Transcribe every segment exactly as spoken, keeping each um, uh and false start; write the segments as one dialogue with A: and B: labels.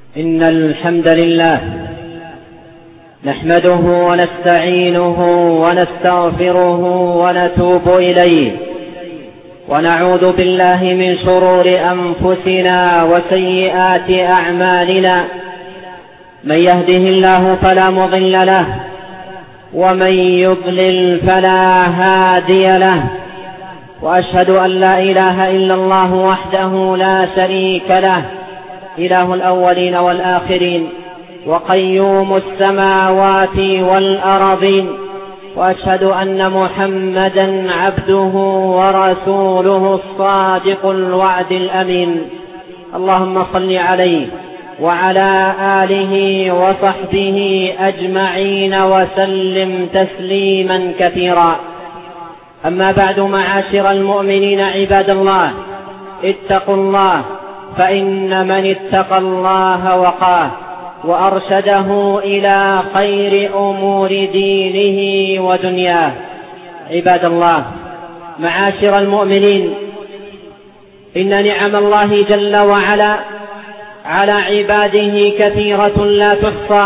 A: إن الحمد لله نحمده ونستعينه ونستغفره ونتوب إليه، ونعوذ بالله من شرور أنفسنا وسيئات أعمالنا. من يهده الله فلا مضل له، ومن يضلل فلا هادي له. وأشهد أن لا إله إلا الله وحده لا شريك له، إله الأولين والآخرين، وقيوم السماوات والأرضين. وأشهد أن محمدا عبده ورسوله الصادق الوعد الأمين. اللهم صل عليه وعلى آله وصحبه أجمعين وسلم تسليما كثيرا. أما بعد، معاشر المؤمنين عباد الله، اتقوا الله، فإن من اتقى الله وقاه وأرشده إلى خير أمور دينه ودنياه. عباد الله، معاشر المؤمنين، إن نعم الله جل وعلا على عباده كثيرة لا تحصى،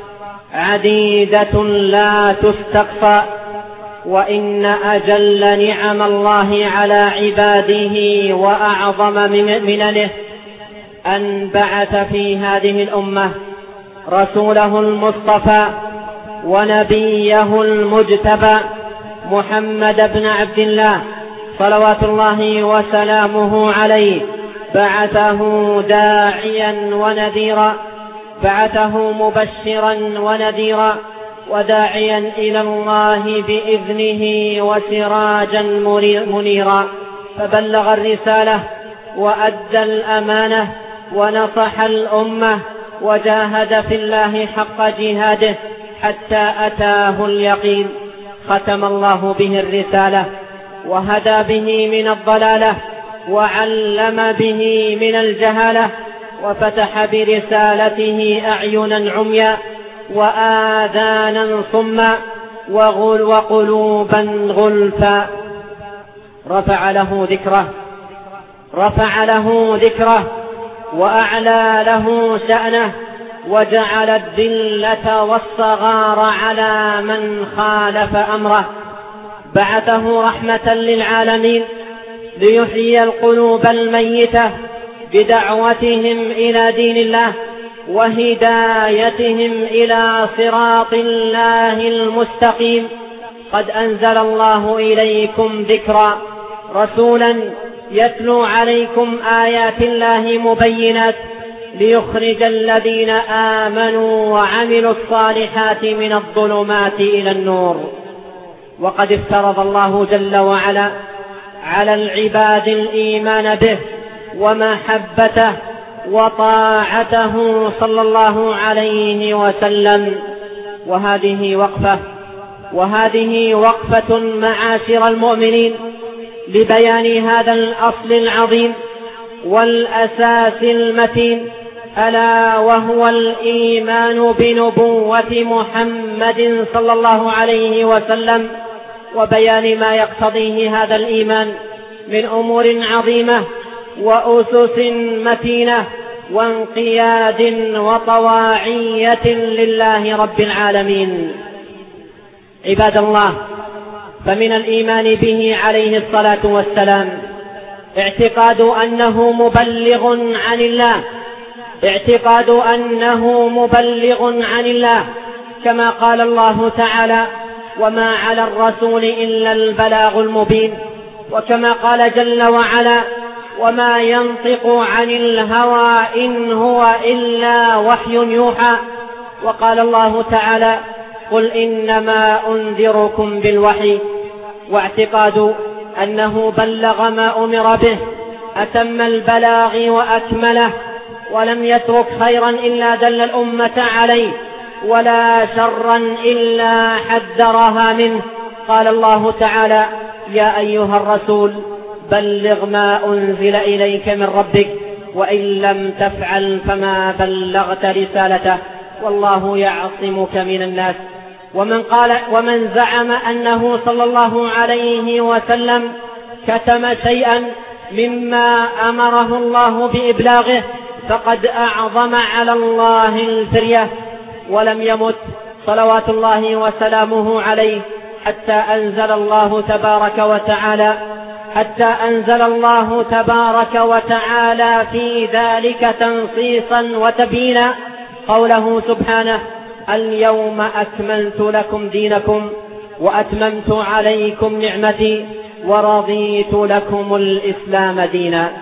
A: عديدة لا تستقصى. وإن أجل نعم الله على عباده وأعظم من مننه أن بعث في هذه الأمة رسوله المصطفى ونبيه المجتبى محمد بن عبد الله صلوات الله وسلامه عليه. بعثه داعيا ونذيرا، بعثه مبشرا ونذيرا، وداعيا إلى الله بإذنه وسراجا منيرا. فبلغ الرسالة وأدى الأمانة ونصح الأمة وجاهد في الله حق جهاده حتى أتاه اليقين. ختم الله به الرسالة وهدى به من الضلالة وعلم به من الجهالة، وفتح برسالته أعينا عميا وآذانا صما وقلوبا غلفا. رفع له ذكره رفع له ذكره وأعلى له شأنه، وجعل الذلة والصغار على من خالف أمره. بعثه رحمة للعالمين ليحيي القلوب الميتة بدعوتهم إلى دين الله وهدايتهم إلى صراط الله المستقيم. قد أنزل الله إليكم ذكرا، رسولا يتلو عليكم آيات الله مبينات ليخرج الذين آمنوا وعملوا الصالحات من الظلمات إلى النور. وقد افترض الله جل وعلا على العباد الإيمان به ومحبته وطاعته صلى الله عليه وسلم. وهذه وقفة وهذه وقفة معاشر المؤمنين لبيان هذا الأصل العظيم والأساس المتين، ألا وهو الإيمان بنبوة محمد صلى الله عليه وسلم، وبيان ما يقتضيه هذا الإيمان من أمور عظيمة وأسس متينة وانقياد وطواعية لله رب العالمين. عباد الله، فمن الإيمان به عليه الصلاة والسلام اعتقاد أنه مبلغ عن الله اعتقاد أنه مبلغ عن الله كما قال الله تعالى: وما على الرسول إلا البلاغ المبين. وكما قال جل وعلا: وما ينطق عن الهوى إن هو إلا وحي يوحى. وقال الله تعالى: قل إنما أنذركم بالوحي. واعتقاد أنه بلغ ما أمر به، أتم البلاغ وأكمله، ولم يترك خيرا إلا دل الأمة عليه، ولا شرا إلا حذرها منه. قال الله تعالى: يا أيها الرسول بلغ ما أنزل إليك من ربك، وإن لم تفعل فما بلغت رسالته، والله يعصمك من الناس. ومن قال ومن زعم أنه صلى الله عليه وسلم كتم شيئا مما أمره الله بإبلاغه فقد أعظم على الله الفرية. ولم يمت صلوات الله وسلامه عليه حتى أنزل الله تبارك وتعالى حتى أنزل الله تبارك وتعالى في ذلك تنصيصا وتبيينا قوله سبحانه: اليوم أكملت لكم دينكم وأتممت عليكم نعمتي ورضيت لكم الإسلام دينا.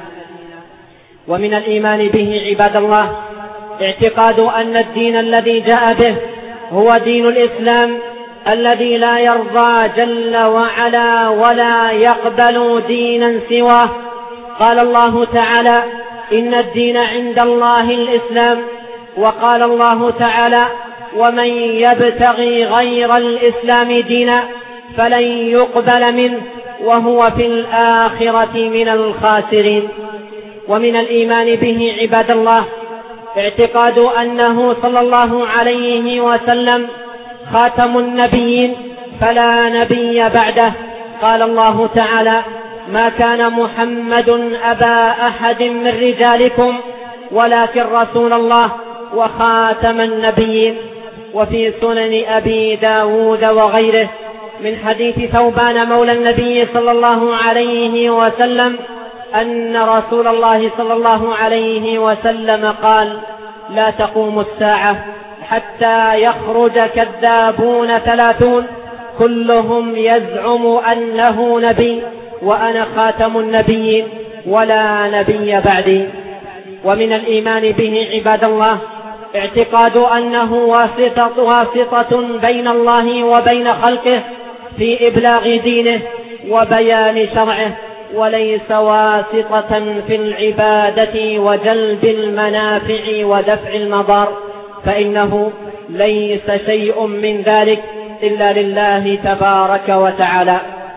A: ومن الإيمان به عباد الله اعتقاد أن الدين الذي جاء به هو دين الإسلام الذي لا يرضى جل وعلا ولا يقبل دينا سواه. قال الله تعالى: إن الدين عند الله الإسلام. وقال الله تعالى: ومن يبتغي غير الإسلام دينا فلن يقبل منه وهو في الآخرة من الخاسرين. ومن الإيمان به عباد الله اعتقاد أنه صلى الله عليه وسلم خاتم النبيين فلا نبي بعده. قال الله تعالى: ما كان محمد أبا أحد من رجالكم ولكن رسول الله وخاتم النبيين. وفي سنن أبي داود وغيره من حديث ثوبان مولى النبي صلى الله عليه وسلم أن رسول الله صلى الله عليه وسلم قال: لا تقوم الساعة حتى يخرج كذابون ثلاثون كلهم يزعم أنه نبي وأنا خاتم النبيين ولا نبي بعدي. ومن الإيمان به عباد الله اعتقاد أنه واسطة, واسطة بين الله وبين خلقه في إبلاغ دينه وبيان شرعه، وليس واسطة في العبادة وجلب المنافع ودفع المضار، فإنه ليس شيء من ذلك إلا لله تبارك وتعالى.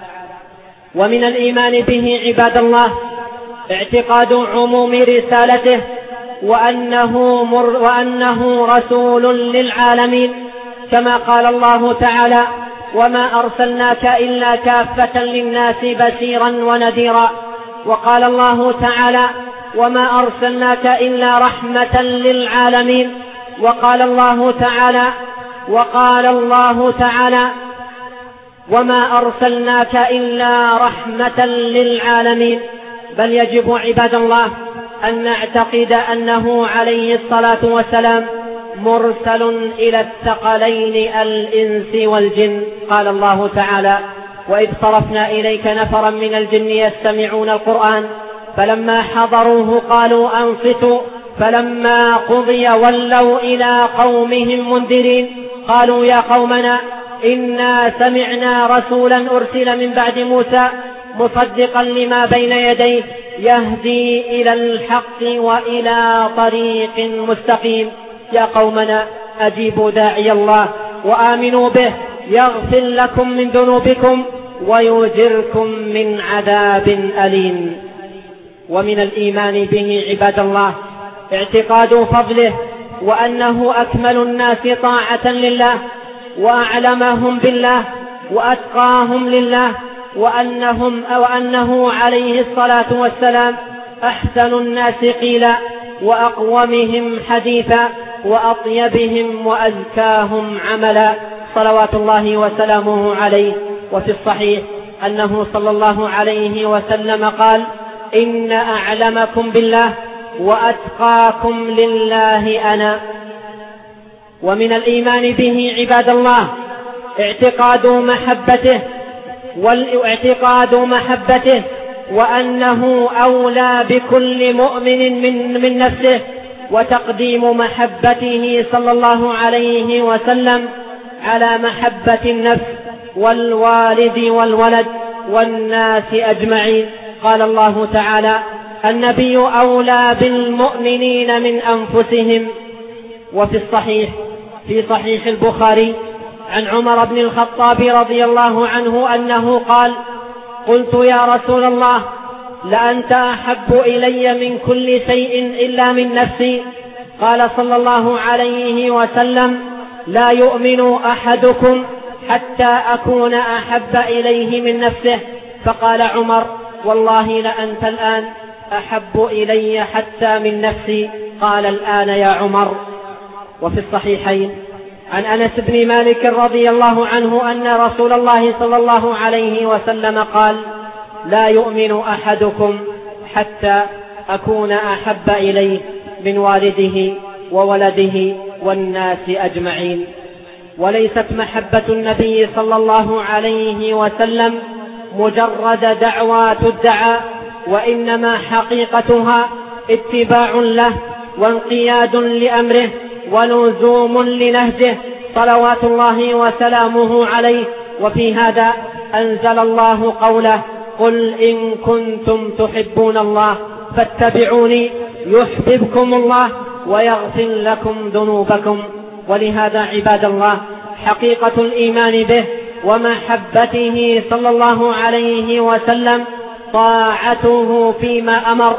A: ومن الإيمان به عباد الله اعتقاد عموم رسالته وأنه, مر وأنه رسول للعالمين، كما قال الله تعالى: وما أرسلناك إلا كافة للناس بشيرا ونذيرا. وقال الله تعالى: وما أرسلناك إلا رحمة للعالمين. وقال الله تعالى وقال الله تعالى وما أرسلناك إلا رحمة للعالمين. بل يجب عباد الله أن نعتقد أنه عليه الصلاة والسلام مرسل إلى الثقلين الإنس والجن. قال الله تعالى: وإذ صرفنا إليك نفرا من الجن يستمعون القرآن فلما حضروه قالوا أنصتوا فلما قضي ولوا إلى قومهم منذرين قالوا يا قومنا إنا سمعنا رسولا أرسل من بعد موسى مصدقا لما بين يديه يهدي إلى الحق وإلى طريق مستقيم. يا قومنا أجيبوا داعي الله وآمنوا به يغفر لكم من ذنوبكم ويجركم من عذاب أليم. ومن الإيمان به عباد الله اعتقاد فضله وأنه أكمل الناس طاعة لله وأعلمهم بالله وأتقاهم لله، وأنهم أو أنه عليه الصلاة والسلام أحسن الناس قيلا وأقومهم حديثا وأطيبهم وأزكاهم عملا، صلوات الله وسلامه عليه. وفي الصحيح أنه صلى الله عليه وسلم قال: إن أعلمكم بالله وأتقاكم لله أنا. ومن الإيمان به عباد الله اعتقاد محبته والاعتقاد محبته وأنه أولى بكل مؤمن من, من نفسه، وتقديم محبته صلى الله عليه وسلم على محبة النفس والوالد والولد والناس أجمعين. قال الله تعالى: النبي أولى بالمؤمنين من أنفسهم. وفي الصحيح في صحيح البخاري عن عمر بن الخطاب رضي الله عنه أنه قال: قلت يا رسول الله لأنت أحب إلي من كل شيء إلا من نفسي. قال صلى الله عليه وسلم: لا يؤمن أحدكم حتى أكون أحب إليه من نفسه. فقال عمر: والله لأنت الآن أحب إلي حتى من نفسي. قال الآن يا عمر. وفي الصحيحين عن أنس بن مالك رضي الله عنه أن رسول الله صلى الله عليه وسلم قال: لا يؤمن أحدكم حتى أكون أحب إليه من والده وولده والناس أجمعين. وليست محبة النبي صلى الله عليه وسلم مجرد دعوى تدعى، وإنما حقيقتها اتباع له وانقياد لأمره ولزوم لنهجه صلوات الله وسلامه عليه. وفي هذا أنزل الله قوله: قل إن كنتم تحبون الله فاتبعوني يحببكم الله ويغفر لكم ذنوبكم. ولهذا عباد الله حقيقة الإيمان به ومحبته صلى الله عليه وسلم طاعته فيما أمر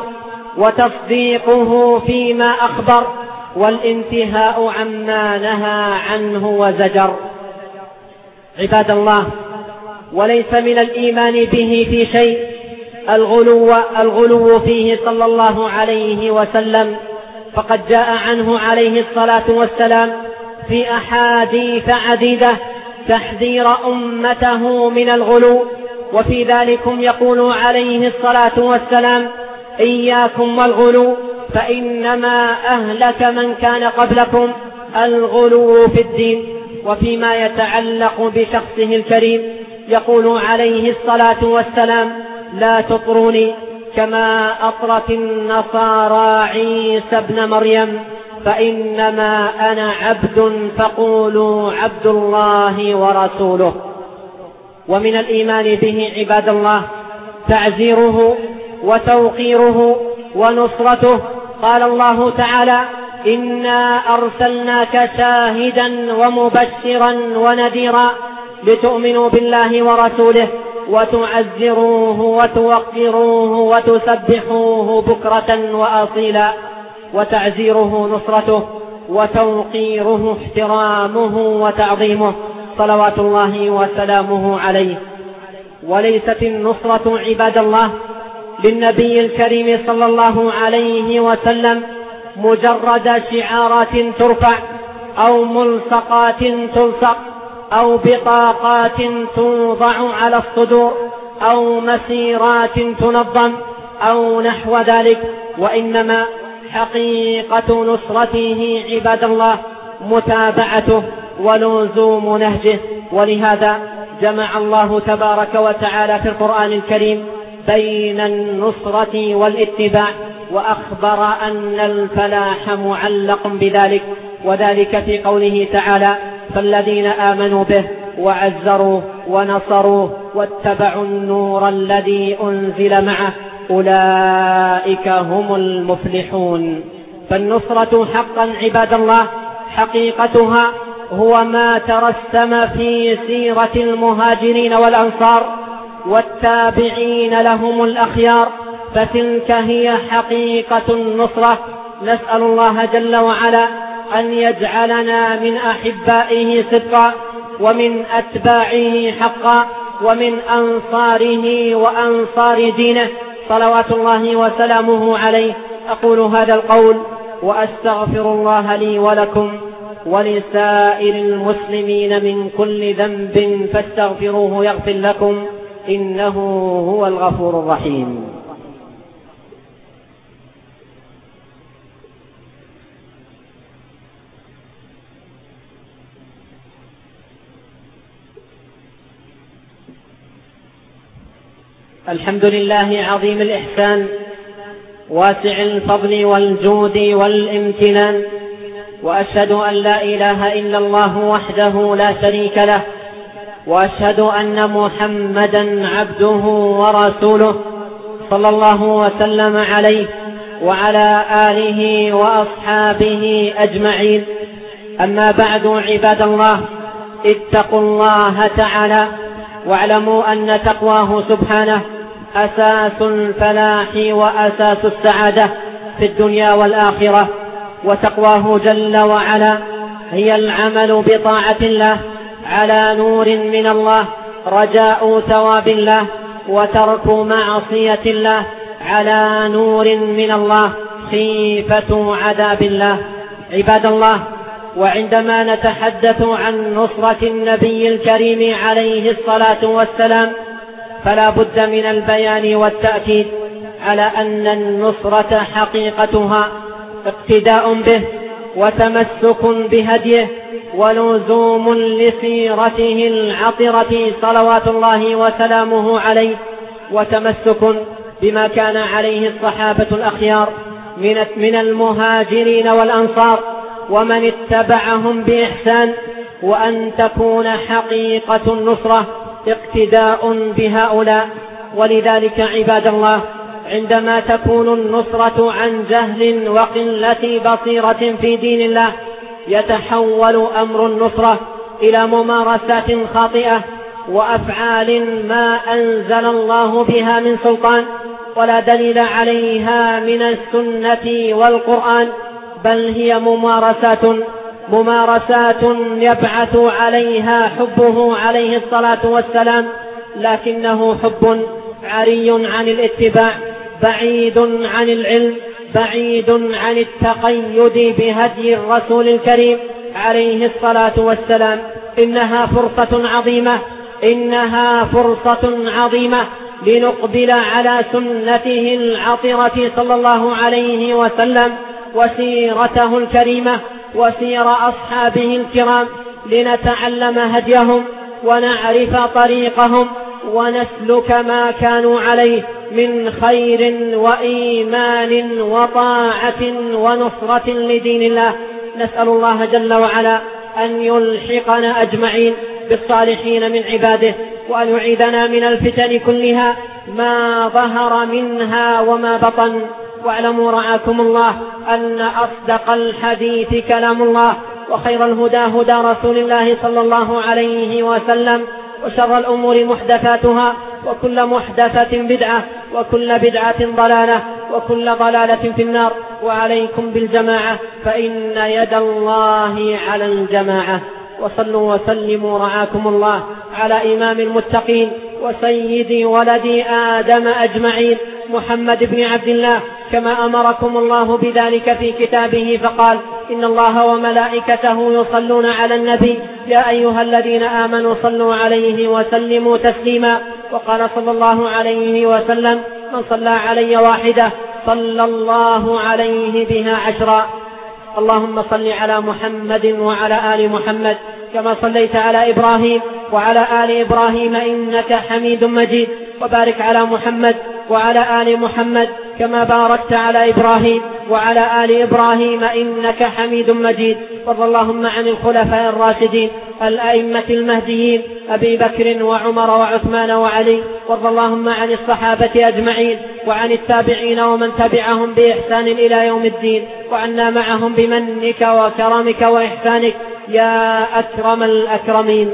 A: وتصديقه فيما أخبر والانتهاء عما نهى عنه وزجر. عباد الله، وليس من الإيمان به في شيء الغلو, الغلو فيه صلى الله عليه وسلم، فقد جاء عنه عليه الصلاة والسلام في أحاديث عديدة تحذير أمته من الغلو. وفي ذلكم يقول عليه الصلاة والسلام: إياكم والغلو فإنما أهلك من كان قبلكم الغلو في الدين. وفيما يتعلق بشخصه الكريم يقول عليه الصلاة والسلام: لا تطروني كما أطرت النصارى عيسى ابن مريم، فإنما أنا عبد فقولوا عبد الله ورسوله. ومن الإيمان به عباد الله تعزيره وتوقيره ونصرته. قال الله تعالى: إنا أرسلناك شاهدا ومبشرا ونذيرا لتؤمنوا بالله ورسوله وتعزروه وتوقروه وتسبحوه بكرة وأصيلا. وتعزيره نصرته وتوقيره احترامه وتعظيمه صلوات الله وسلامه عليه. وليست النصرة عباد الله للنبي الكريم صلى الله عليه وسلم مجرد شعارات ترفع أو ملصقات تلصق أو بطاقات توضع على الصدور أو مسيرات تنظم أو نحو ذلك، وإنما حقيقة نصرته عباد الله متابعته ولزوم نهجه. ولهذا جمع الله تبارك وتعالى في القرآن الكريم بين النصرة والاتباع، وأخبر أن الفلاح معلق بذلك، وذلك في قوله تعالى: فالذين آمنوا به وعزروه ونصروه واتبعوا النور الذي أنزل معه أولئك هم المفلحون. فالنصرة حقا عباد الله حقيقتها هو ما ترسم في سيرة المهاجرين والأنصار والتابعين لهم الأخيار، فتلك هي حقيقة النصرة. نسأل الله جل وعلا أن يجعلنا من أحبائه صدقا ومن أتباعه حقا ومن أنصاره وأنصار دينه صلوات الله وسلامه عليه. أقول هذا القول وأستغفر الله لي ولكم ولسائر المسلمين من كل ذنب فاستغفروه يغفر لكم إنه هو الغفور الرحيم. الحمد لله عظيم الإحسان واسع الفضل والجود والامتنان، وأشهد أن لا إله إلا الله وحده لا شريك له، وأشهد أن محمدا عبده ورسوله صلى الله وسلم عليه وعلى آله وأصحابه أجمعين. أما بعد عباد الله، اتقوا الله تعالى واعلموا أن تقواه سبحانه أساس الفلاح وأساس السعادة في الدنيا والآخرة. وتقواه جل وعلا هي العمل بطاعة الله على نور من الله رجاء ثواب الله، وترك معصية الله على نور من الله خيفة عذاب الله. عباد الله، وعندما نتحدث عن نصرة النبي الكريم عليه الصلاة والسلام فلا بد من البيان والتأكيد على أن النصرة حقيقتها اقتداء به وتمسك بهديه ولزوم لسيرته العطرة صلوات الله وسلامه عليه، وتمسك بما كان عليه الصحابة الأخيار من المهاجرين والأنصار ومن اتبعهم بإحسان، وأن تكون حقيقة النصرة اقتداء بهؤلاء. ولذلك عباد الله، عندما تكون النصرة عن جهل وقلة بصيرة في دين الله يتحول أمر النصرة إلى ممارسات خاطئة وأفعال ما أنزل الله بها من سلطان ولا دليل عليها من السنة والقرآن، بل هي ممارسات ممارسات يبعث عليها حبه عليه الصلاة والسلام، لكنه حب عري عن الاتباع، بعيد عن العلم، بعيد عن التقيد بهدي الرسول الكريم عليه الصلاة والسلام. إنها فرصة عظيمة إنها فرصة عظيمة لنقبل على سنته العطرة صلى الله عليه وسلم وسيرته الكريمة وسير أصحابه الكرام، لنتعلم هديهم ونعرف طريقهم ونسلك ما كانوا عليه من خير وإيمان وطاعة ونصرة لدين الله. نسأل الله جل وعلا أن يلحقنا أجمعين بالصالحين من عباده، وأن يعيدنا من الفتن كلها ما ظهر منها وما بطن. واعلموا رعاكم الله أن أصدق الحديث كلام الله، وخير الهدى هدى رسول الله صلى الله عليه وسلم، وشر الأمور محدثاتها، وكل محدثة بدعة، وكل بدعة ضلالة، وكل ضلالة في النار. وعليكم بالجماعة فإن يد الله على الجماعة. وصلوا وسلموا رعاكم الله على إمام المتقين وسيد ولد آدم أجمعين محمد بن عبد الله، كما أمركم الله بذلك في كتابه فقال: إن الله وملائكته يصلون على النبي يا أيها الذين آمنوا صلوا عليه وسلموا تسليما. وقال صلى الله عليه وسلم: من صلى علي واحدة صلى الله عليه بها عشرا. اللهم صل على محمد وعلى آل محمد كما صليت على إبراهيم وعلى آل إبراهيم إنك حميد مجيد، وبارك على محمد وعلى آل محمد كما باركت على إبراهيم وعلى آل إبراهيم إنك حميد مجيد. وارض اللهم عن الخلفاء الراشدين الأئمة المهديين أبي بكر وعمر وعثمان وعلي. وارض اللهم عن الصحابة أجمعين وعن التابعين ومن تبعهم بإحسان إلى يوم الدين، وعنا معهم بمنك وكرمك وإحسانك يا أكرم الأكرمين.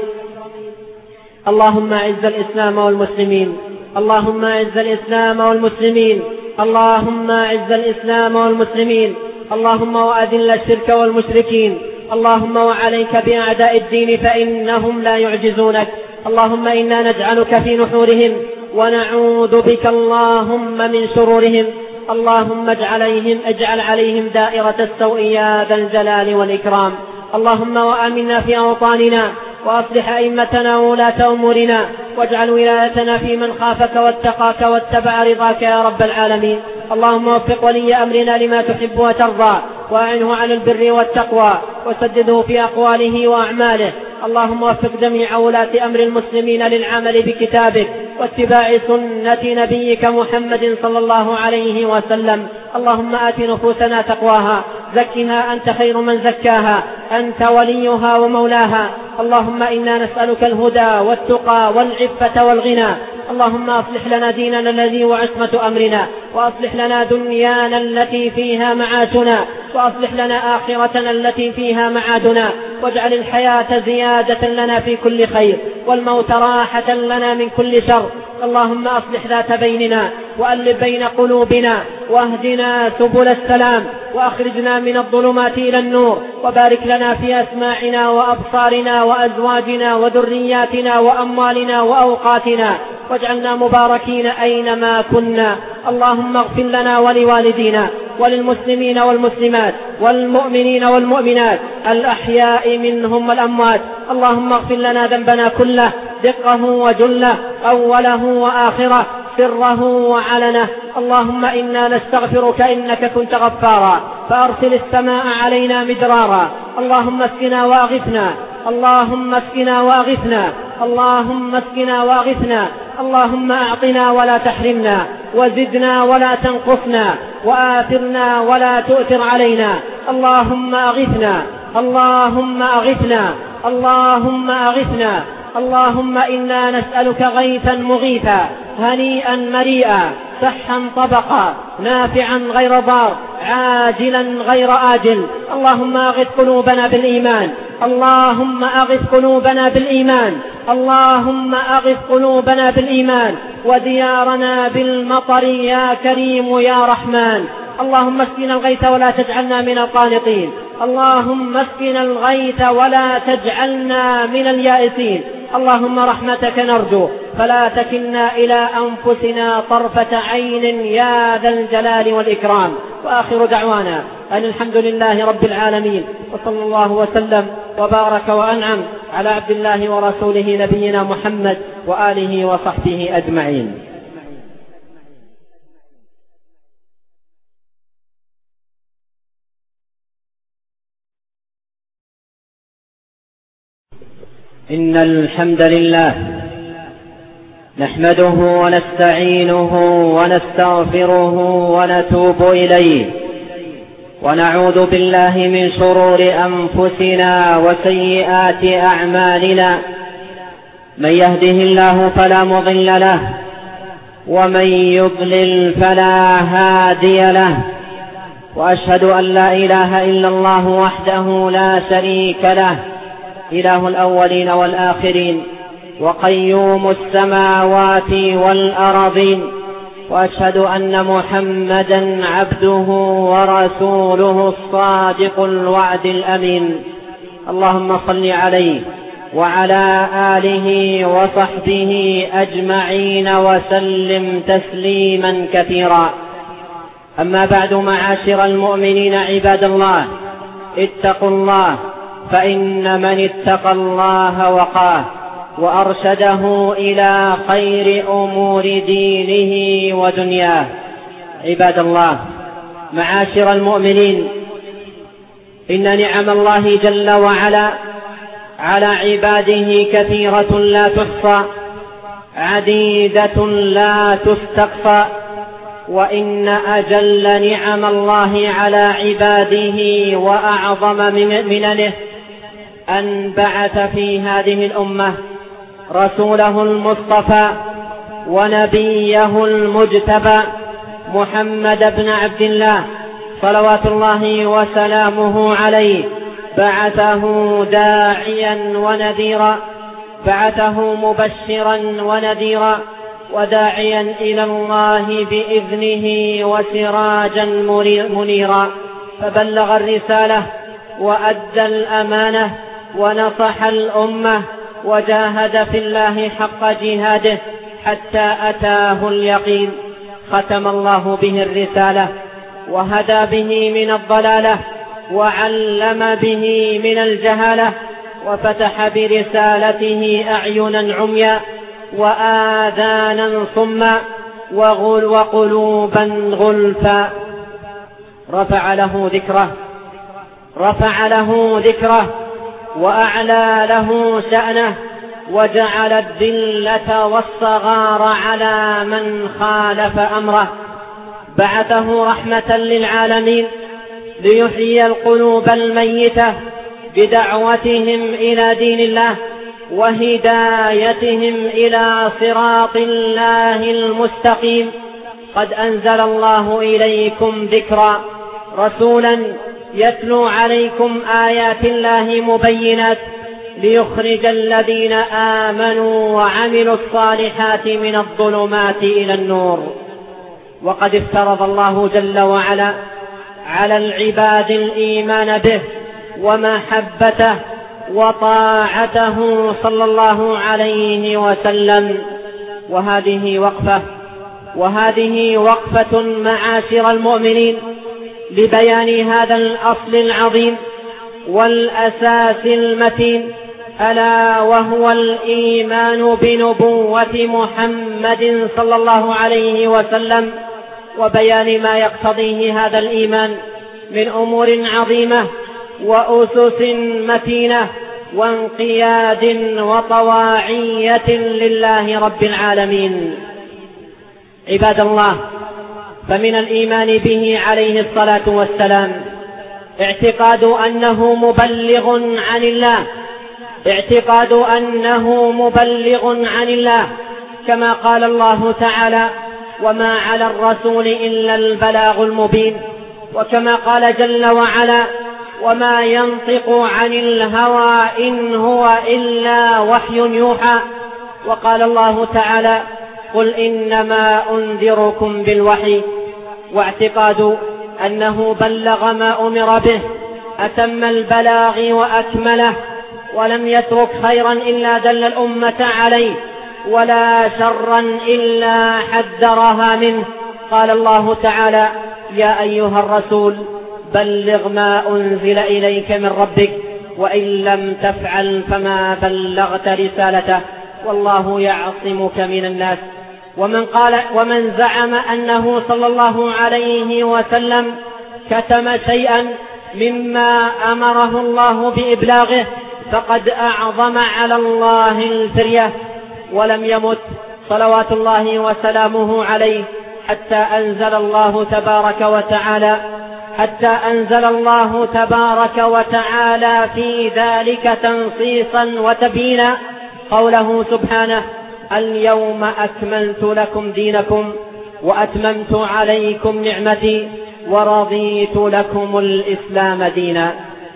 A: اللهم أعز الإسلام والمسلمين اللهم أعز الإسلام والمسلمين اللهم أعز الإسلام والمسلمين اللهم وأذل الشرك والمشركين. اللهم وعليك بأعداء الدين فإنهم لا يعجزونك. اللهم إنا نجعلك في نحورهم ونعوذ بك اللهم من شرورهم. اللهم اجعل عليهم, اجعل عليهم دائرة السوء يا ذا الجلال والإكرام. اللهم وآمنا في أوطاننا وأصلح أئمتنا وولاة أمورنا، واجعل ولايتنا في من خافك واتقاك واتبع رضاك يا رب العالمين. اللهم وفق ولي أمرنا لما تحب وترضى، وأعنه على البر والتقوى، وسدده في أقواله وأعماله. اللهم وفق جميع ولاة أمر المسلمين للعمل بكتابك واتباع سنة نبيك محمد صلى الله عليه وسلم. اللهم آت نفوسنا تقواها، زكها أنت خير من زكاها، أنت وليها ومولاها. اللهم إنا نسألك الهدى والتقى والعفة والغنى. اللهم أصلح لنا ديننا الذي هو عصمة أمرنا، وأصلح لنا دنيانا التي فيها معاشنا، وأصلح لنا آخرتنا التي فيها معادنا، واجعل الحياة زيادة لنا في كل خير والموت راحة لنا من كل شر. اللهم أصلح ذات بيننا وألف بين قلوبنا، واهدنا سبل السلام، وأخرجنا من الظلمات إلى النور، وبارك لنا في أسماعنا وأبصارنا وأزواجنا وذرياتنا وأموالنا وأوقاتنا، واجعلنا مباركين أينما كنا. اللهم اغفر لنا ولوالدينا وللمسلمين والمسلمات والمؤمنين والمؤمنات الأحياء منهم والأموات. اللهم اغفر لنا ذنبنا كله دقه وجله أوله وآخره سره وعلنه. اللهم إنا نستغفرك إنك كنت غفارا فأرسل السماء علينا مدرارا. اللهم اسقنا واغثنا اللهم اسقنا واغثنا اللهم اسقنا واغثنا. اللهم أعطنا ولا تحرمنا وزدنا ولا تنقصنا وآثرنا ولا تؤثر علينا. اللهم أغثنا اللهم أغثنا اللهم أغثنا. اللهم إنا نسألك غيثا مغيثا هنيئا مريئا سحا طبقا نافعا غير ضار عاجلا غير آجل. اللهم أغث قلوبنا بالإيمان اللهم أغث قلوبنا بالإيمان اللهم أغث قلوبنا بالإيمان وديارنا بالمطر يا كريم يا رحمن. اللهم اسقنا الغيث ولا تجعلنا من القانطين. اللهم اسقنا الغيث ولا تجعلنا من اليائسين. اللهم رحمتك نرجو فلا تكلنا إلى أنفسنا طرفة عين يا ذا الجلال والإكرام. وآخر دعوانا أن الحمد لله رب العالمين وصلى الله وسلم وبارك وأنعم على عبد الله ورسوله نبينا محمد وآله وصحبه أجمعين. إن الحمد لله نحمده ونستعينه ونستغفره ونتوب إليه ونعوذ بالله من شرور أنفسنا وسيئات أعمالنا. من يهده الله فلا مضل له ومن يضلل فلا هادي له. وأشهد أن لا إله إلا الله وحده لا شريك له إله الأولين والآخرين وقيوم السماوات والأرضين. وأشهد أن محمدا عبده ورسوله الصادق الوعد الأمين. اللهم صل عليه وعلى آله وصحبه أجمعين وسلم تسليما كثيرا. أما بعد معاشر المؤمنين عباد الله اتقوا الله فإن من اتقى الله وقاه وأرشده إلى خير أمور دينه ودنياه. عباد الله معاشر المؤمنين إن نعم الله جل وعلا على عباده كثيرة لا تحصى عديدة لا تستقصى. وإن أجل نعم الله على عباده وأعظم مننه أن بعث في هذه الأمة رسوله المصطفى ونبيه المجتبى محمد بن عبد الله صلوات الله وسلامه عليه. بعثه داعيا ونذيرا بعثه مبشرا ونذيرا وداعيا إلى الله بإذنه وسراجا منيرا. فبلغ الرسالة وأدى الأمانة ونصح الأمة وجاهد في الله حق جهاده حتى أتاه اليقين. ختم الله به الرسالة وهدى به من الضلالة وعلم به من الجهالة وفتح برسالته أعينا عميا وآذانا صما وقلوبا غلفا. رفع له ذكره رفع له ذكره وأعلى له شأنه وجعل الذلة والصغار على من خالف أمره. بعثه رحمة للعالمين ليحيي القلوب الميتة بدعوتهم إلى دين الله وهدايتهم إلى صراط الله المستقيم. قد أنزل الله إليكم ذكرا رسولا يتلو عليكم آيات الله مبينات ليخرج الذين آمنوا وعملوا الصالحات من الظلمات إلى النور. وقد افترض الله جل وعلا على العباد الإيمان به ومحبته وطاعته صلى الله عليه وسلم. وهذه وقفة وهذه وقفة معاشر المؤمنين لبيان هذا الأصل العظيم والأساس المتين، ألا وهو الإيمان بنبوة محمد صلى الله عليه وسلم، وبيان ما يقتضيه هذا الإيمان من أمور عظيمة وأسس متينة وانقياد وطواعية لله رب العالمين. عباد الله، فمن الإيمان به عليه الصلاة والسلام اعتقاد أنه مبلغ عن الله اعتقاد أنه مبلغ عن الله كما قال الله تعالى: وما على الرسول إلا البلاغ المبين، وكما قال جل وعلا: وما ينطق عن الهوى إن هو إلا وحي يوحى. وقال الله تعالى: قل إنما أنذركم بالوحي. واعتقاد أنه بلغ ما أمر به، أتم البلاغ وأكمله، ولم يترك خيرا إلا دل الأمة عليه، ولا شرا إلا حذرها منه. قال الله تعالى: يا أيها الرسول بلغ ما أنزل إليك من ربك وإن لم تفعل فما بلغت رسالته والله يعصمك من الناس. ومن قال ومن زعم أنه صلى الله عليه وسلم كتم شيئا مما أمره الله بإبلاغه فقد أعظم على الله الفرية، ولم يمت صلوات الله وسلامه عليه حتى أنزل الله تبارك وتعالى حتى أنزل الله تبارك وتعالى في ذلك تنصيصا وتبيينا قوله سبحانه: اليوم أكملت لكم دينكم وأتممت عليكم نعمتي ورضيت لكم الإسلام دينا.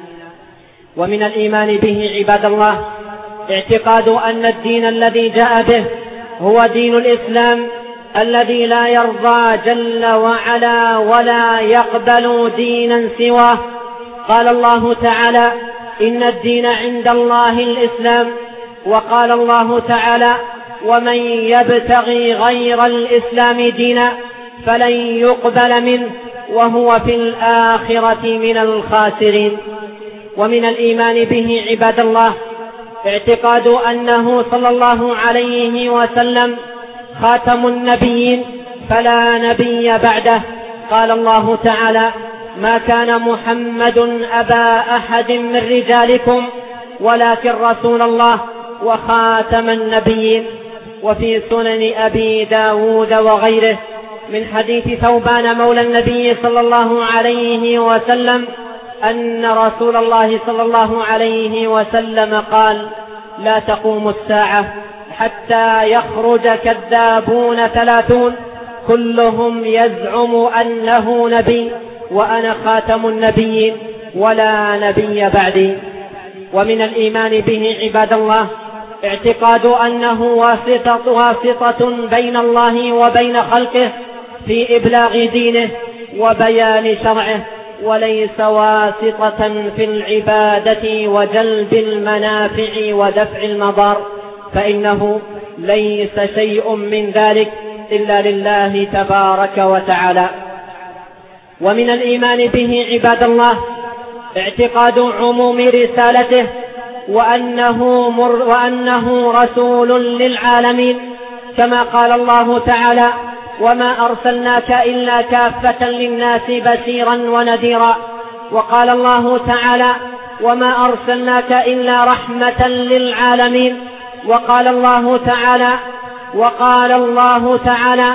A: ومن الإيمان به عباد الله اعتقاد أن الدين الذي جاء به هو دين الإسلام الذي لا يرضى جل وعلا ولا يقبل دينا سواه. قال الله تعالى: إن الدين عند الله الإسلام. وقال الله تعالى: ومن يبتغي غير الإسلام دينا فلن يقبل منه وهو في الآخرة من الخاسرين. ومن الإيمان به عباد الله اعتقاد أنه صلى الله عليه وسلم خاتم النبيين فلا نبي بعده. قال الله تعالى: ما كان محمد أبا أحد من رجالكم ولكن رسول الله وخاتم النبيين. وفي سنن أبي داود وغيره من حديث ثوبان مولى النبي صلى الله عليه وسلم أن رسول الله صلى الله عليه وسلم قال: لا تقوم الساعة حتى يخرج كذابون ثلاثون كلهم يزعم أنه نبي وأنا خاتم النبيين ولا نبي بعدي. ومن الإيمان به عباد الله اعتقاد أنه واسطة, واسطة بين الله وبين خلقه في إبلاغ دينه وبيان شرعه، وليس واسطة في العبادة وجلب المنافع ودفع المضار، فإنه ليس شيء من ذلك إلا لله تبارك وتعالى. ومن الإيمان به عباد الله اعتقاد عموم رسالته وأنه, مر وأنه رسول للعالمين، كما قال الله تعالى: وما أرسلناك إلا كافة للناس بشيرا ونذيرا. وقال الله تعالى: وما أرسلناك إلا رحمة للعالمين. وقال الله تعالى وقال الله تعالى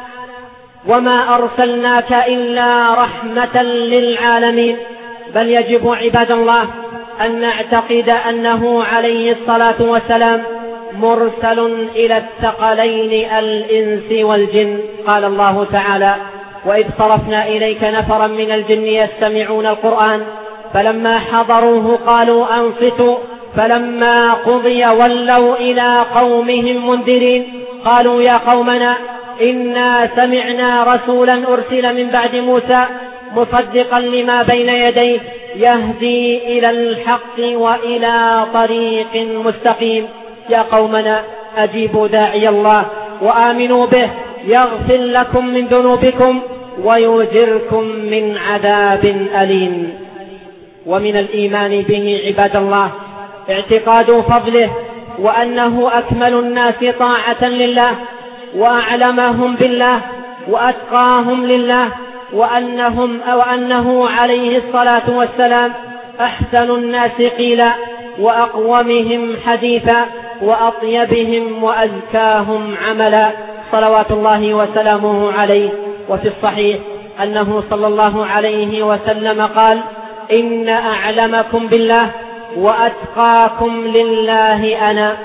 A: وما أرسلناك إلا رحمة للعالمين. بل يجب عباد الله أن نعتقد أنه عليه الصلاة والسلام مرسل إلى الثقلين الإنس والجن. قال الله تعالى: وإذ صرفنا إليك نفرا من الجن يستمعون القرآن فلما حضروه قالوا أنصتوا فلما قضي ولوا إلى قومهم منذرين قالوا يا قومنا إنا سمعنا رسولا أرسل من بعد موسى مصدقا لما بين يديه يهدي إلى الحق وإلى طريق مستقيم. يا قومنا أجيبوا داعي الله وآمنوا به يغفر لكم من ذنوبكم ويجركم من عذاب أليم. ومن الإيمان به عباد الله اعتقاد فضله، وأنه أكمل الناس طاعة لله، وأعلمهم بالله، وأتقاهم لله، وأنهم وأنه عليه الصلاة والسلام أحسن الناس قيلا، وأقومهم حديثا، وأطيبهم وأزكاهم عملا، صلوات الله وسلامه عليه. وفي الصحيح أنه صلى الله عليه وسلم قال: إن أعلمكم بالله وأتقاكم لله أنا.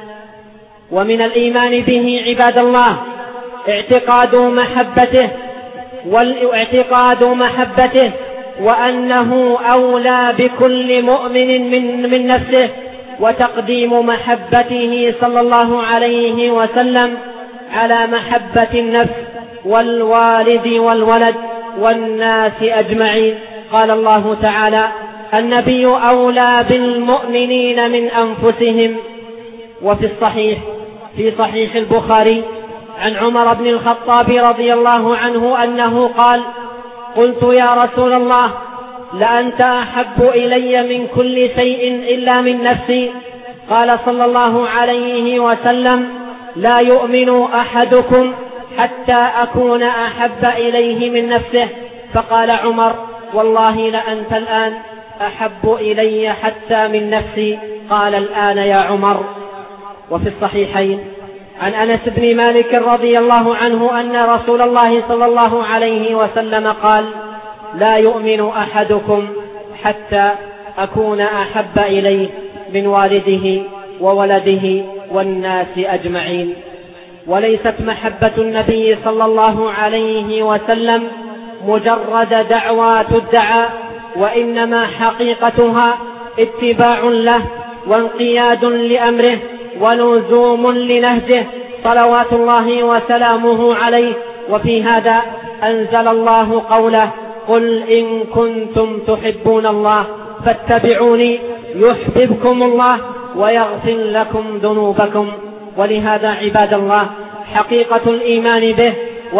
A: ومن الإيمان به عباد الله اعتقاد محبته والاعتقاد محبته وأنه أولى بكل مؤمن من, من نفسه، وتقديم محبته صلى الله عليه وسلم على محبة النفس والوالد والولد والناس أجمعين. قال الله تعالى: النبي أولى بالمؤمنين من أنفسهم. وفي الصحيح في صحيح البخاري عن عمر بن الخطاب رضي الله عنه أنه قال: قلت يا رسول الله، لأنت أحب إلي من كل شيء إلا من نفسي. قال صلى الله عليه وسلم: لا يؤمن أحدكم حتى أكون أحب إليه من نفسه. فقال عمر: والله لأنت الآن أحب إلي حتى من نفسي. قال: الآن يا عمر. وفي الصحيحين عن أنس بن مالك رضي الله عنه أن رسول الله صلى الله عليه وسلم قال: لا يؤمن أحدكم حتى أكون أحب إليه من والده وولده والناس أجمعين. وليست محبة النبي صلى الله عليه وسلم مجرد دعوى تدعى، وإنما حقيقتها اتباع له وانقياد لأمره ولزوم لنهجه صلوات الله وسلامه عليه. وفي هذا أنزل الله قوله: قل إن كنتم تحبون الله فاتبعوني يحببكم الله ويغفر لكم ذنوبكم. ولهذا عباد الله حقيقة الإيمان به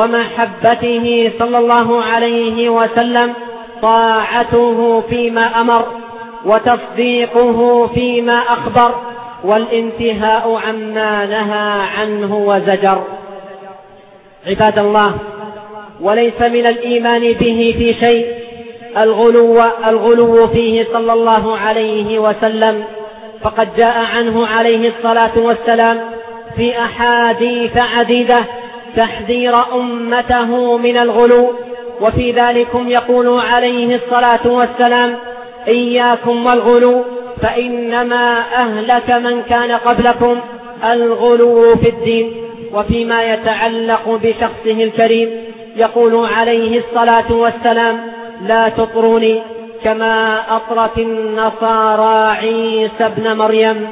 A: ومحبته صلى الله عليه وسلم طاعته فيما أمر، وتصديقه فيما أخبر، والانتهاء عما نهى عنه وزجر. عباد الله، وليس من الإيمان به في شيء الغلو, الغلو فيه صلى الله عليه وسلم، فقد جاء عنه عليه الصلاة والسلام في أحاديث عديدة تحذير أمته من الغلو. وفي ذلكم يقول عليه الصلاة والسلام: إياكم والغلو فإنما أهلك من كان قبلكم الغلو في الدين. وفيما يتعلق بشخصه الكريم يقول عليه الصلاة والسلام: لا تطروني كما أطرت النصارى عيسى ابن مريم،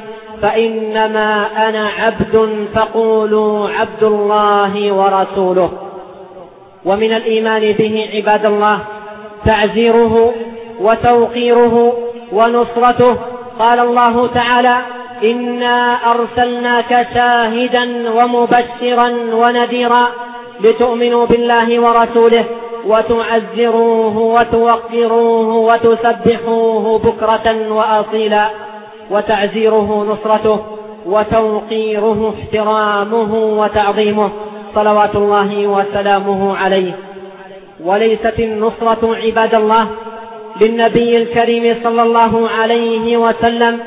A: فإنما أنا عبد فقولوا عبد الله ورسوله. ومن الإيمان به عباد الله تعزيره وتوقيره ونصرته. قال الله تعالى: إنا أرسلناك شاهدا ومبشرا ونذيرا لتؤمنوا بالله ورسوله وتعزروه وتوقروه وتسبحوه بكرة وأصيلا. وتعزيره نصرته، وتوقيره احترامه وتعظيمه صلوات الله وسلامه عليه. وليست النصرة عباد الله للنبي الكريم صلى الله عليه وسلم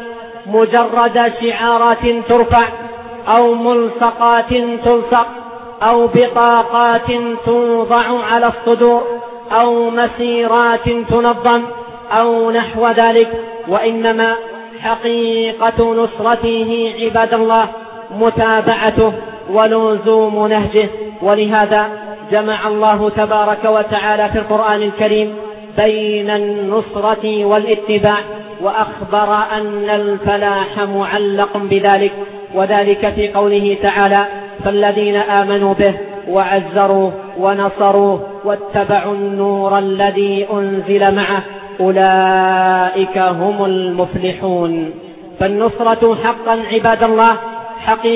A: مجرد شعارات ترفع أو ملصقات تلصق أو بطاقات توضع على الصدور أو مسيرات تنظم أو نحو ذلك، وإنما حقيقة نصرته عباد الله متابعته ولزوم نهجه. ولهذا جمع الله تبارك وتعالى في القرآن الكريم بين النصرة والاتباع، وأخبر أن الفلاح معلق بذلك، وذلك في قوله تعالى: فالذين آمنوا به وعزروه ونصروه واتبعوا النور الذي أنزل معه أولئك هم المفلحون. فالنصرة حقا عباد الله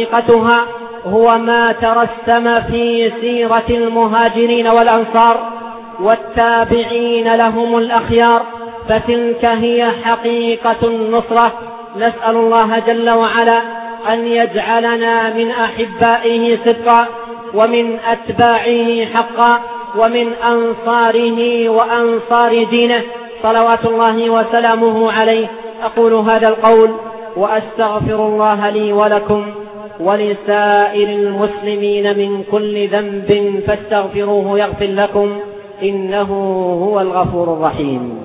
A: حقيقتها هو ما ترسم في سيرة المهاجرين والأنصار والتابعين لهم الأخيار، فتلك هي حقيقة النصرة. نسأل الله جل وعلا أن يجعلنا من أحبائه صدقا، ومن أتباعه حقا، ومن أنصاره وأنصار دينه صلوات الله وسلامه عليه. أقول هذا القول وأستغفر الله لي ولكم ولسائر المسلمين من كل ذنب فاستغفروه يغفر لكم، إنه هو الغفور الرحيم.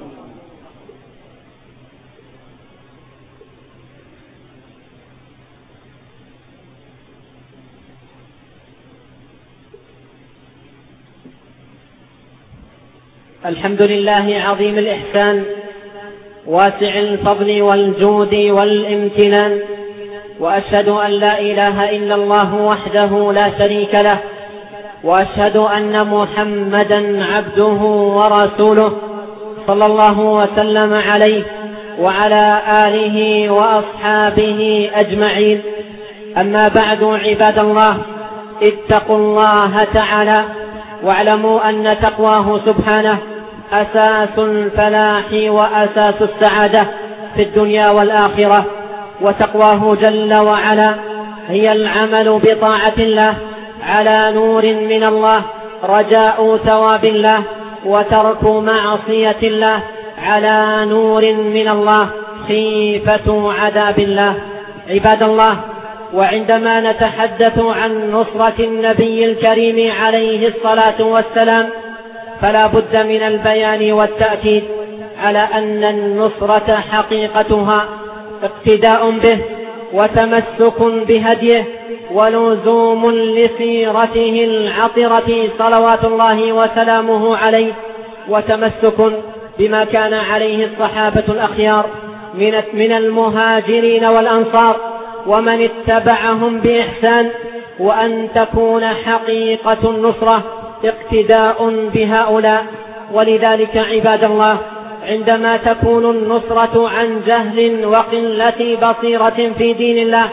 A: الحمد لله عظيم الإحسان واسع الفضل والجود والامتنان، وأشهد أن لا إله إلا الله وحده لا شريك له، وأشهد أن محمدا عبده ورسوله صلى الله وسلم عليه وعلى آله وأصحابه أجمعين. أما بعد، عباد الله، اتقوا الله تعالى واعلموا أن تقواه سبحانه أساس الفلاح وأساس السعادة في الدنيا والآخرة. وتقواه جل وعلا هي العمل بطاعة الله على نور من الله، رجاء ثواب الله، وترك معصية الله على نور من الله، خيفة عذاب الله. عباد الله، وعندما نتحدث عن نصرة النبي الكريم عليه الصلاة والسلام، فلا بد من البيان والتأكيد على أن النصرة حقيقتها اقتداء به وتمسك بهديه ولزوم لسيرته العطرة صلوات الله وسلامه عليه، وتمسك بما كان عليه الصحابة الأخيار من المهاجرين والأنصار ومن اتبعهم بإحسان، وأن تكون حقيقة النصرة اقتداء بهؤلاء. ولذلك عباد الله، عندما تكون النصرة عن جهل وقلة بصيرة في دين الله،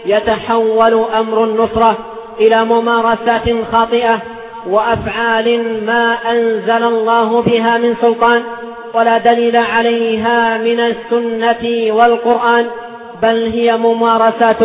A: يتحول أمر النصرة إلى ممارسات خاطئة وأفعال ما أنزل الله بها من سلطان ولا دليل عليها من السنة والقرآن، بل هي ممارسات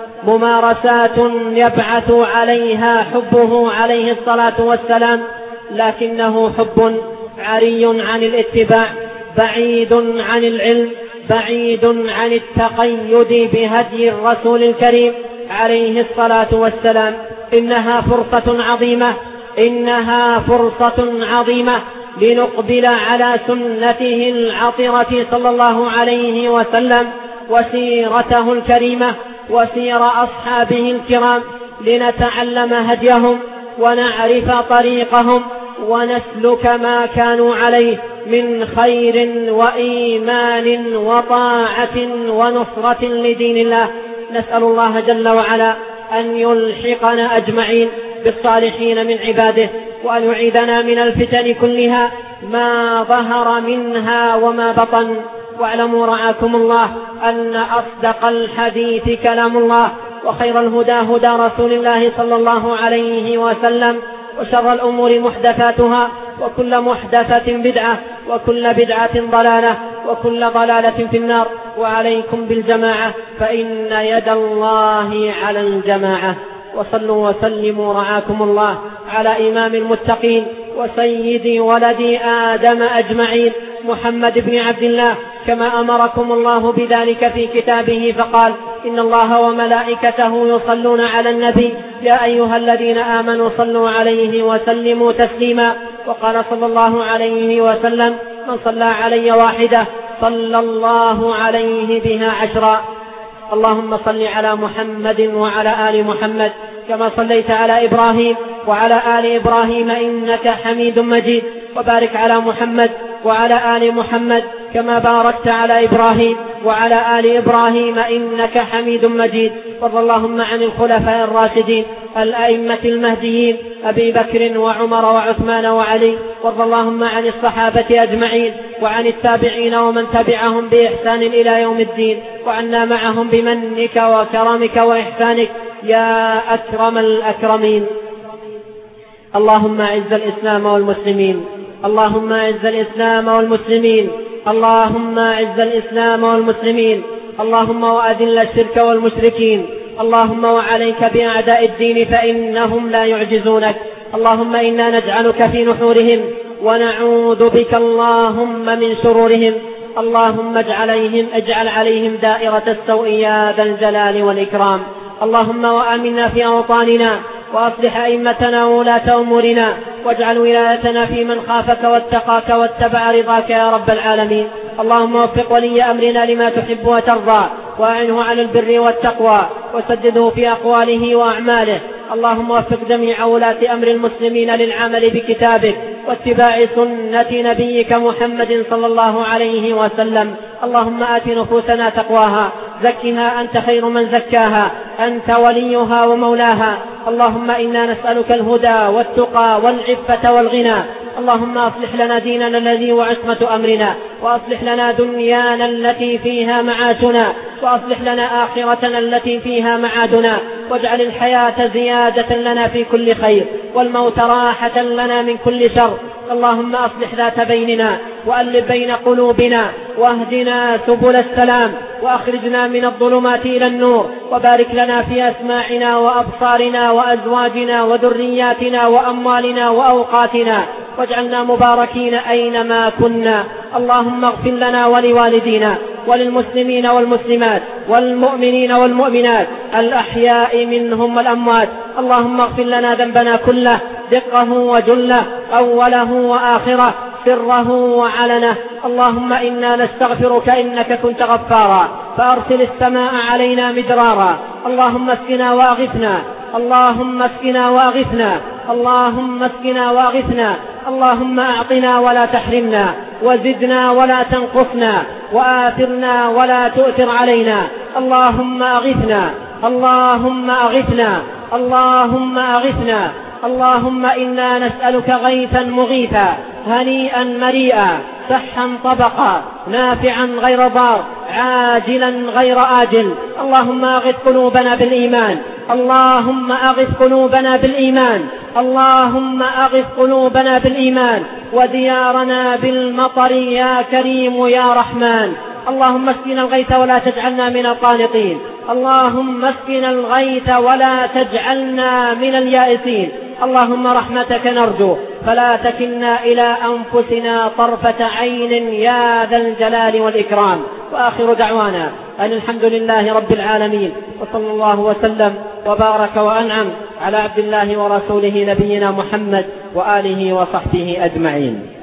A: ممارسات يبعث عليها حبه عليه الصلاة والسلام، لكنه حب عري عن الاتباع، بعيد عن العلم، بعيد عن التقيد بهدي الرسول الكريم عليه الصلاة والسلام. إنها فرصة عظيمة إنها فرصة عظيمة لنقبل على سنته العطرة صلى الله عليه وسلم وسيرته الكريمة وسير أصحابه الكرام، لنتعلم هديهم ونعرف طريقهم ونسلك ما كانوا عليه من خير وإيمان وطاعة ونصرة لدين الله. نسأل الله جل وعلا أن يلحقنا أجمعين بالصالحين من عباده، وأن يعيذنا من الفتن كلها ما ظهر منها وما بطن. واعلموا رعاكم الله أن أصدق الحديث كلام الله، وخير الهدى هدى رسول الله صلى الله عليه وسلم، وشر الأمور محدثاتها، وكل محدثة بدعة، وكل بدعة ضلالة، وكل ضلالة في النار. وعليكم بالجماعة، فإن يد الله على الجماعة. وصلوا وسلموا رعاكم الله على إمام المتقين وسيد ولد آدم أجمعين، محمد بن عبد الله، كما أمركم الله بذلك في كتابه فقال: إن الله وملائكته يصلون على النبي يا أيها الذين آمنوا صلوا عليه وسلموا تسليما. وقال صلى الله عليه وسلم: من صلى علي واحدة صلى الله عليه بها عشرا. اللهم صل على محمد وعلى آل محمد كما صليت على إبراهيم وعلى آل إبراهيم إنك حميد مجيد، وبارك على محمد وعلى آل محمد كما باركت على إبراهيم وعلى آل إبراهيم إنك حميد مجيد. وارض اللهم عن الخلفاء الراشدين الأئمة المهديين أبي بكر وعمر وعثمان وعلي. وارض اللهم عن الصحابة أجمعين وعن التابعين ومن تبعهم بإحسان إلى يوم الدين، وعنا معهم بمنك وكرمك وإحسانك يا أكرم الأكرمين. اللهم أعز الإسلام والمسلمين اللهم أعز الإسلام والمسلمين اللهم أعز الإسلام والمسلمين اللهم وأذل الشرك والمشركين اللهم وعليك بأعداء الدين فإنهم لا يعجزونك اللهم إنا نجعلك في نحورهم ونعوذ بك اللهم من شرورهم اللهم اجعل عليهم, اجعل عليهم دائرة السوء يا ذا الجلال والإكرام اللهم وآمنا في أوطاننا وأصلح أئمتنا وولاة أمورنا واجعل ولايتنا في من خافك واتقاك واتبع رضاك يا رب العالمين اللهم وفق ولي أمرنا لما تحب وترضى وأعنه على البر والتقوى وسدده في أقواله وأعماله اللهم وفق جميع ولاة أمر المسلمين للعمل بكتابك واتباع سنة نبيك محمد صلى الله عليه وسلم اللهم آت نفوسنا تقواها زكها أنت خير من زكاها أنت وليها ومولاها اللهم إنا نسألك الهدى والتقى والعفة والغنى اللهم أصلح لنا ديننا الذي هو عصمة أمرنا وأصلح لنا دنيانا التي فيها معاشنا وأصلح لنا آخرتنا التي فيها معادنا واجعل الحياة زيادة لنا في كل خير والموت راحة لنا من كل شر اللهم أصلح ذات بيننا وألف بين قلوبنا واهدنا سبل السلام وأخرجنا من الظلمات إلى النور وبارك لنا في أسماعنا وأبصارنا وأزواجنا وذرياتنا وأموالنا وأوقاتنا واجعلنا مباركين أينما كنا اللهم اغفر لنا ولوالدينا وللمسلمين والمسلمات والمؤمنين والمؤمنات الأحياء منهم والأموات اللهم اغفر لنا ذنبنا كله دقه وجله أوله وآخره سره وعلنه اللهم إنا نستغفرك إنك كنت غفارا فأرسل السماء علينا مدرارا اللهم اسقنا وأغثنا اللهم اسقنا وأغثنا اللهم اسقنا وأغثنا اللهم أعطنا ولا تحرمنا وزدنا ولا تنقصنا وآثرنا ولا تؤثر علينا اللهم أغثنا اللهم أغثنا اللهم أغثنا اللهم إنا نسألك غيثا مغيثا هنيئا مريئا صحا طبقا نافعا غير ضار عاجلا غير آجل اللهم أغث قلوبنا بالإيمان اللهم أغث قلوبنا بالإيمان اللهم أغث قلوبنا بالإيمان وديارنا بالمطر يا كريم يا رحمن اللهم اسقنا الغيث ولا تجعلنا من القانطين اللهم اسقنا الغيث ولا تجعلنا من اليائسين اللهم رحمتك نرجو فلا تكلنا إلى أنفسنا طرفة عين يا ذا الجلال والإكرام وآخر دعوانا أن الحمد لله رب العالمين وصلى الله وسلم وبارك وأنعم على عبد الله ورسوله نبينا محمد وآله وصحبه أجمعين.